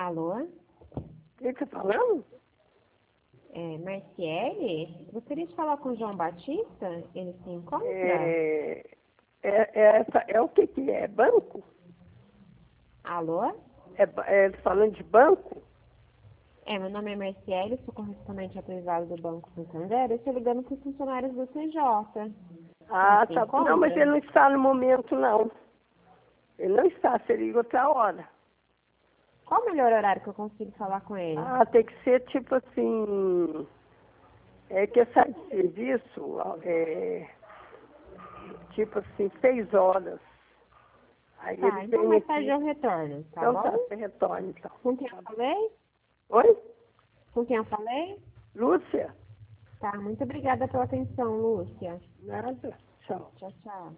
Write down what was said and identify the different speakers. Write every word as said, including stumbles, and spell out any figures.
Speaker 1: Alô?
Speaker 2: Quem está falando?
Speaker 1: É, Marciele? Gostaria de falar com o João Batista? Ele se encontra?
Speaker 2: É, é, é, essa, é o que que é? Banco?
Speaker 1: Alô?
Speaker 2: É, ba- é falando de banco?
Speaker 1: É, meu nome é Marciele, sou correspondente autorizado do Banco Santander. Eu estou ligando para os funcionários do C J. Ele
Speaker 2: Ah,
Speaker 1: se
Speaker 2: tá. Não, mas
Speaker 1: encontra?
Speaker 2: ele não está no momento, não. Ele não está, você liga outra hora.
Speaker 1: Qual o melhor horário que eu consigo falar com ele?
Speaker 2: Ah, tem que ser tipo assim. É que sai de serviço, é, tipo assim, seis horas. Aí ele
Speaker 1: Tá, então
Speaker 2: vem
Speaker 1: mais tarde
Speaker 2: aqui.
Speaker 1: eu retorno, tá
Speaker 2: Então
Speaker 1: bom?
Speaker 2: tá, você retorna então.
Speaker 1: Com quem eu falei?
Speaker 2: Oi?
Speaker 1: Com quem eu falei?
Speaker 2: Lúcia?
Speaker 1: Tá, muito obrigada pela atenção, Lúcia.
Speaker 2: Nada. Tchau.
Speaker 1: Tchau, tchau.